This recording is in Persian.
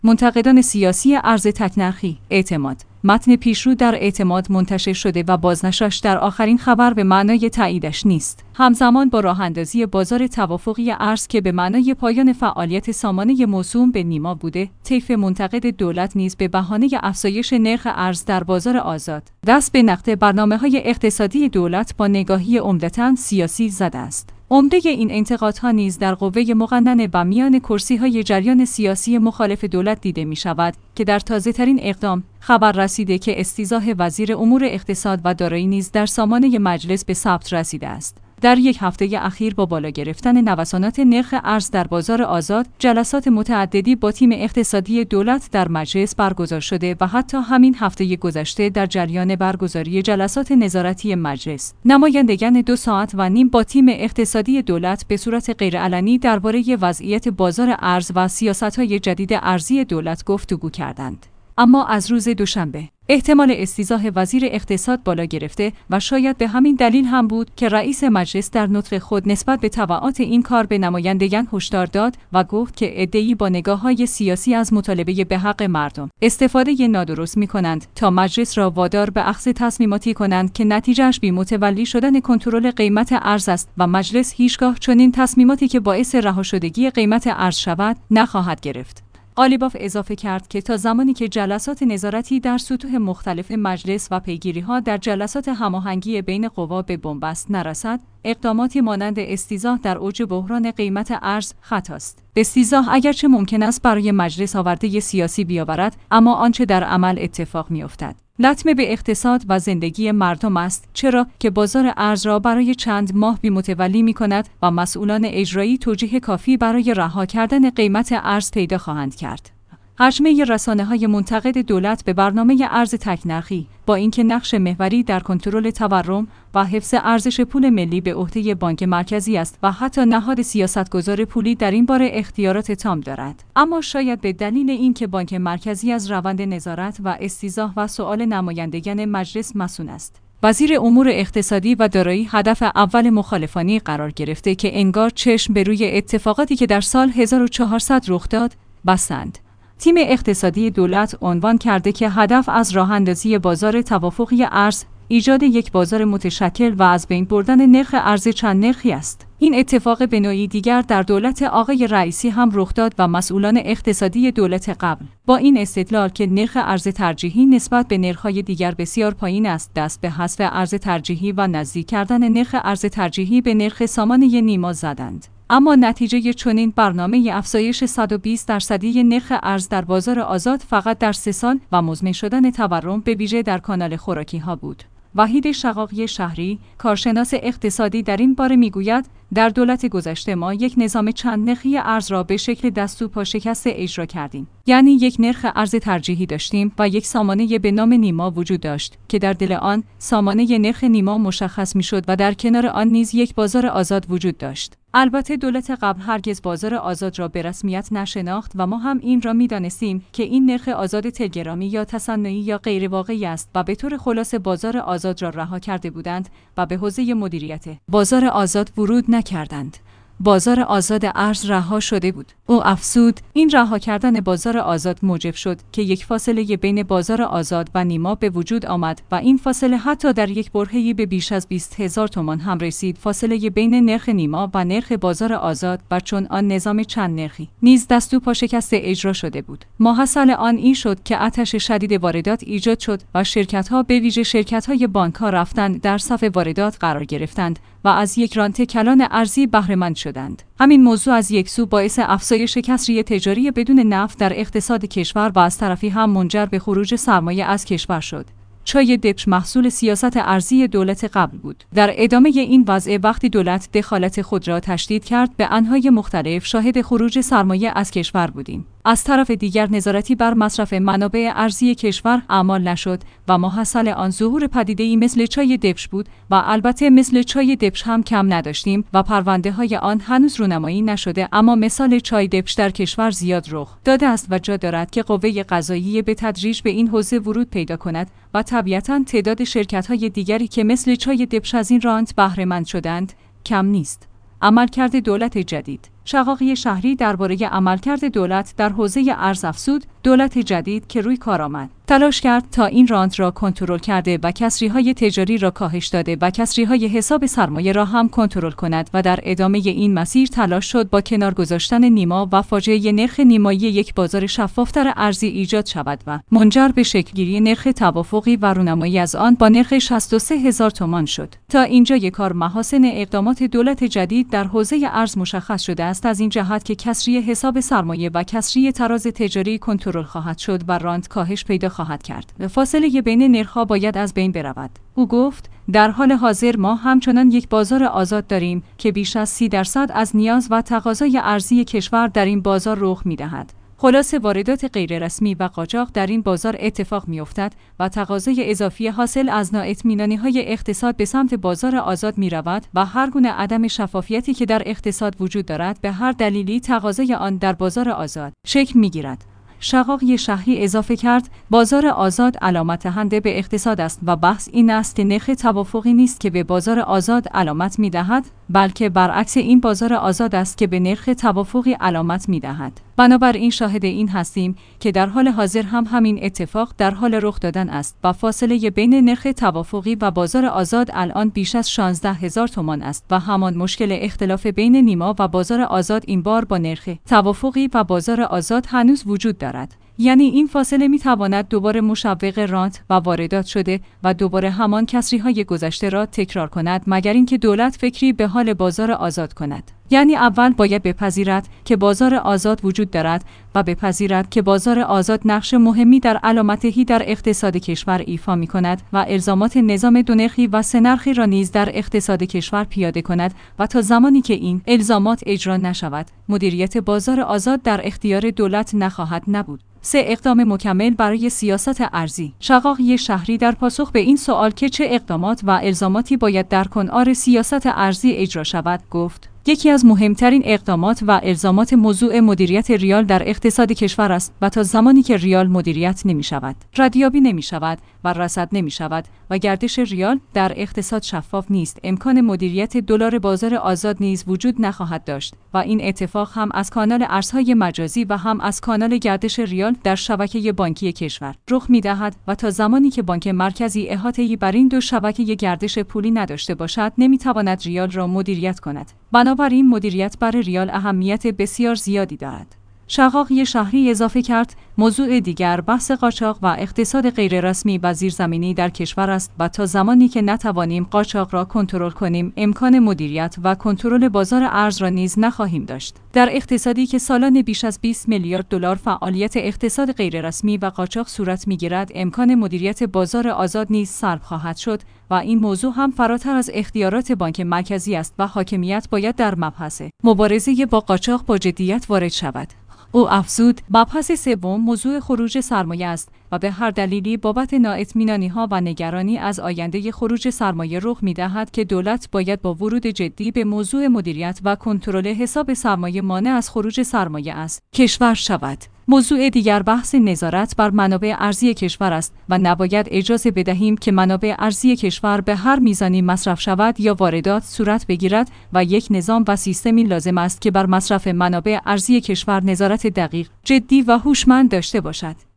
منتقدان سیاسی ارز تک‌نرخی، اعتماد. متن پیشرو در اعتماد منتشر شده و بازنشرش در آخرین خبر به معنای تاییدش نیست. همزمان با راه‌اندازی بازار توافقی ارز که به معنای پایان فعالیت سامانه موسوم به نیما بوده، طیف منتقد دولت نیز به بهانه افزایش نرخ ارز در بازار آزاد، دست به نقد برنامه‌های اقتصادی دولت با نگاهی عمدتاً سیاسی زده است. عمده این انتقادها نیز در قوه مقننه و میان کرسی‌های جریان سیاسی مخالف دولت دیده می‌شود که در تازه‌ترین اقدام خبر رسیده که استیضاح وزیر امور اقتصاد و دارایی نیز در سامانه مجلس به ثبت رسیده است. در یک هفته اخیر با بالا گرفتن نوسانات نرخ ارز در بازار آزاد، جلسات متعددی با تیم اقتصادی دولت در مجلس برگزار شده و حتی همین هفته گذشته در جریان برگزاری جلسات نظارتی مجلس، نمایندگان 2.5 ساعت با تیم اقتصادی دولت به صورت غیرعلنی درباره وضعیت بازار ارز و سیاست‌های جدید ارزی دولت گفتگو کردند. اما از روز دوشنبه احتمال استیضاح وزیر اقتصاد بالا گرفته و شاید به همین دلیل هم بود که رئیس مجلس در نطق خود نسبت به تبعات این کار به نمایندگان هشدار داد و گفت که عده‌ای با نگاه‌های سیاسی از مطالبه به حق مردم استفاده نادرست می‌کنند تا مجلس را وادار به اخذ تصمیماتی کنند که نتیجه‌اش بی‌متولی شدن کنترل قیمت ارز است و مجلس هیچگاه چنین تصمیماتی که باعث رها شدگی قیمت ارز شود نخواهد گرفت. قالیباف اضافه کرد که تا زمانی که جلسات نظارتی در سطوح مختلف مجلس و پیگیری‌ها در جلسات هماهنگی بین قوا به بنبست نرسد، اقداماتی مانند استیضاح در اوج بحران قیمت ارز خطاست. استیضاح اگرچه ممکن است برای مجلس آورده سیاسی بیاورد، اما آنچه در عمل اتفاق می‌افتد لطمه به اقتصاد و زندگی مردم است، چرا که بازار ارز را برای چند ماه بی‌متولی می‌کند و مسئولان اجرایی توجیه کافی برای رها کردن قیمت ارز پیدا خواهند کرد. حجمه رسانه‌های منتقد دولت به برنامه ارز تک‌نرخی با اینکه نقش محوری در کنترل تورم و حفظ ارزش پول ملی به عهده بانک مرکزی است و حتی نهاد سیاستگزار پولی در این باره اختیارات تام دارد، اما شاید به دلیل اینکه بانک مرکزی از روند نظارت و استیضاح و سؤال نمایندگان مجلس مسئول است، وزیر امور اقتصادی و دارایی هدف اول مخالفانی قرار گرفته که انگار چشم به روی اتفاقاتی که در سال 1400 رخ داد بستند. تیم اقتصادی دولت عنوان کرده که هدف از راه‌اندازی بازار توافقی ارز ایجاد یک بازار متشکل و از بین بردن نرخ ارز چند نرخی است. این اتفاق به نوعی دیگر در دولت آقای رئیسی هم رخ داد و مسئولان اقتصادی دولت قبل با این استدلال که نرخ ارز ترجیحی نسبت به نرخ‌های دیگر بسیار پایین است، دست به حذف ارز ترجیحی و نزدیک کردن نرخ ارز ترجیحی به نرخ سامانه نیما زدند. اما نتیجه چنین برنامه افزایش 120% نرخ ارز در بازار آزاد فقط در 3 سال و مزمن شدن تورم به ویژه در کانال خوراکی‌ها بود. وحید شقاقی شهری، کارشناس اقتصادی در این باره میگوید در دولت گذشته ما یک نظام چند نرخی ارز را به شکل دست و پا شکسته اجرا کردیم. یعنی یک نرخ ارز ترجیحی داشتیم و یک سامانه به نام نیما وجود داشت که در دل آن سامانه نرخ نیما مشخص میشد و در کنار آن نیز یک بازار آزاد وجود داشت. البته دولت قبل هرگز بازار آزاد را به رسمیت نشناخت و ما هم این را می‌دانستیم که این نرخ آزاد تلگرامی یا تصنعی یا غیر واقعی است و به طور خلاصه بازار آزاد را رها کرده بودند و به حوزه مدیریت بازار آزاد ورود نکردند. بازار آزاد ارز رها شده بود. او افزود این رها کردن بازار آزاد موجب شد که یک فاصله بین بازار آزاد و نیما به وجود آمد و این فاصله حتی در یک برهه‌ای به بیش از 20,000 تومان هم رسید. فاصله بین نرخ نیما و نرخ بازار آزاد و چون آن نظام چند نرخی نیز دست و پا شکسته اجرا شده بود. ماحصل آن این شد که آتش شدید واردات ایجاد شد و شرکت‌ها به ویژه شرکت‌های بانک‌ها رفتند در صف واردات قرار گرفتند و از یک رانت کلان ارزی بهره مند شدند. همین موضوع از یک سو باعث افزایش کسری تجاری بدون نفت در اقتصاد کشور و از طرفی هم منجر به خروج سرمایه از کشور شد. چای دبش محصول سیاست ارزی دولت قبل بود. در ادامه این وضع وقتی دولت دخالت خود را تشدید کرد، به انواع مختلف شاهد خروج سرمایه از کشور بودیم. از طرف دیگر نظارتی بر مصرف منابع ارزی کشور اعمال نشد و ماحصل آن ظهور پدیده‌ای مثل چای دبش بود و البته مثل چای دبش هم کم نداشتیم و پرونده‌های آن هنوز رونمایی نشده، اما مثال چای دبش در کشور زیاد رخ داده است و جا دارد که قوه قضاییه به تدریج به این حوزه ورود پیدا کند و طبیعتاً تعداد شرکت‌های دیگری که مثل چای دبش از این رانت بهره مند شدند کم نیست. عملکرد دولت جدید شقاقی شهری درباره عملکرد دولت در حوزه ارز افزود: دولت جدید که روی کار آمد تلاش کرد تا این رانت را کنترل کرده و کسری‌های تجاری را کاهش داده و کسری‌های حساب سرمایه را هم کنترل کند و در ادامه این مسیر تلاش شد با کنار گذاشتن نیما و فاجعه نرخ نیمایی یک بازار شفافتر ارزی ایجاد شود و منجر به شکل‌گیری نرخ توافقی و رونمایی از آن با نرخ 63000 تومان شد. تا اینجای کار محاسن اقدامات دولت جدید در حوزه ارز مشخص شده است، از این جهت که کسری حساب سرمایه و کسری تراز تجاری کنترل خواهد شد و رانت کاهش پیدا خواهد کرد. فاصله بین نرخ‌ها باید از بین برود. او گفت: در حال حاضر ما همچنان یک بازار آزاد داریم که بیش از 30% از نیاز و تقاضای ارزی کشور در این بازار رخ می‌دهد. خلاصه واردات غیررسمی و قاچاق در این بازار اتفاق می‌افتد و تقاضای اضافی حاصل از نااطمینانی‌های اقتصاد به سمت بازار آزاد می‌رود و هر گونه عدم شفافیتی که در اقتصاد وجود دارد به هر دلیلی تقاضای آن در بازار آزاد شکل می‌گیرد. شقاقی شهری اضافه کرد: بازار آزاد علامت دهنده به اقتصاد است و بحث این است که نرخ توافقی نیست که به بازار آزاد علامت می‌دهد، بلکه برعکس این بازار آزاد است که به نرخ توافقی علامت می‌دهد. بنابراین شاهد این هستیم که در حال حاضر هم همین اتفاق در حال رخ دادن است و فاصله بین نرخ توافقی و بازار آزاد الان بیش از 16000 تومان است و همان مشکل اختلاف بین نیما و بازار آزاد این بار با نرخ توافقی و بازار آزاد هنوز وجود دارد. یعنی این فاصله می تواند دوباره مشوق رانت و واردات شده و دوباره همان کسری‌های گذشته را تکرار کند، مگر اینکه دولت فکری به حال بازار آزاد کند. یعنی اول باید بپذیرد که بازار آزاد وجود دارد و بپذیرد که بازار آزاد نقش مهمی در علامت‌دهی در اقتصاد کشور ایفا می‌کند و الزامات نظام دو نرخی و سه نرخی را نیز در اقتصاد کشور پیاده کند و تا زمانی که این الزامات اجرا نشود، مدیریت بازار آزاد در اختیار دولت نخواهد نبود. 3 اقدام مکمل برای سیاست ارزی. شقاقی شهری در پاسخ به این سوال که چه اقدامات و الزاماتی باید در کنار سیاست ارزی اجرا شود، گفت: یکی از مهمترین اقدامات و الزامات موضوع مدیریت ریال در اقتصاد کشور است و تا زمانی که ریال مدیریت نمی شود، ردیابی نمی شود و رصد نمی شود و گردش ریال در اقتصاد شفاف نیست، امکان مدیریت دلار بازار آزاد نیز وجود نخواهد داشت و این اتفاق هم از کانال ارزهای مجازی و هم از کانال گردش ریال در شبکه بانکی کشور رخ می دهد و تا زمانی که بانک مرکزی احاطه‌ای بر این دو شبکه گردش پولی نداشته باشد، نمی تواند ریال را مدیریت کند. بنابراین مدیریت بر ریال اهمیت بسیار زیادی دارد. شقاقی شهری اضافه کرد: موضوع دیگر بحث قاچاق و اقتصاد غیررسمی و زیرزمینی در کشور است و تا زمانی که نتوانیم قاچاق را کنترل کنیم، امکان مدیریت و کنترل بازار ارز را نیز نخواهیم داشت. در اقتصادی که سالانه بیش از 20 میلیارد دلار فعالیت اقتصاد غیررسمی و قاچاق صورت می‌گیرد، امکان مدیریت بازار آزاد نیز سلب خواهد شد و این موضوع هم فراتر از اختیارات بانک مرکزی است و حاکمیت باید در مبحث مبارزه با قاچاق با جدیت وارد شود. او افزود: مبحث سوم موضوع خروج سرمایه است و به هر دلیلی بابت نااطمینانی‌ها و نگرانی از آینده خروج سرمایه رخ می‌دهد که دولت باید با ورود جدی به موضوع مدیریت و کنترل حساب سرمایه مانع از خروج سرمایه از کشور شود. موضوع دیگر بحث نظارت بر منابع ارزی کشور است و نباید اجازه بدهیم که منابع ارزی کشور به هر میزانی مصرف شود یا واردات صورت بگیرد و یک نظام و سیستمی لازم است که بر مصرف منابع ارزی کشور نظارت دقیق، جدی و هوشمند داشته باشد.